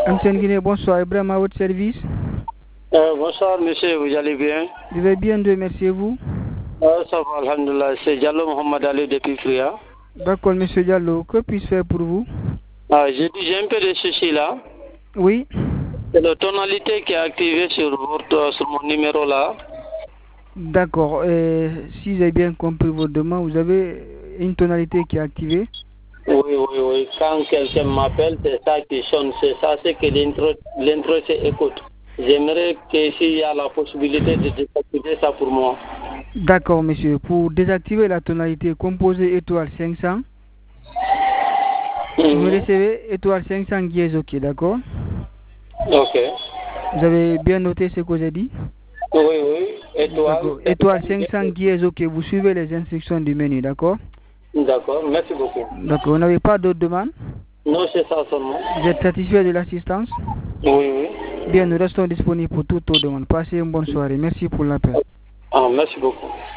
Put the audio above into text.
Amtienne Guinée, bonsoir. Ibrahim à votre service. Bonsoir monsieur, vous allez bien? Je vais bien, Dieu merci, et vous? Ça va, alhamdoulilah. C'est Diallo Mohamed Ali depuis Fria. D'accord, monsieur Diallo, que puis-je faire pour vous? J'ai un peu de soucis là. Oui. C'est la tonalité qui est activée sur mon numéro là. D'accord. Si j'ai bien compris votre demande, vous avez une tonalité qui est activée? Oui. Quand quelqu'un m'appelle, c'est ça qui sonne. C'est ça, c'est que l'intro s'écoute. J'aimerais que s'il y a la possibilité de désactiver ça pour moi. D'accord, monsieur. Pour désactiver la tonalité, composez étoile 500. Vous recevez étoile 500 dièse, ok, d'accord? Ok. Vous avez bien noté ce que j'ai dit? Oui. Étoile 500 dièse, ok. Vous suivez les instructions du menu, d'accord? D'accord, merci beaucoup. D'accord. Vous n'avez pas d'autres demandes? Non, c'est ça seulement. Vous êtes satisfait de l'assistance? Oui. Bien, nous restons disponibles pour toutes vos demandes. Passez une bonne soirée. Merci pour l'appel. Merci beaucoup.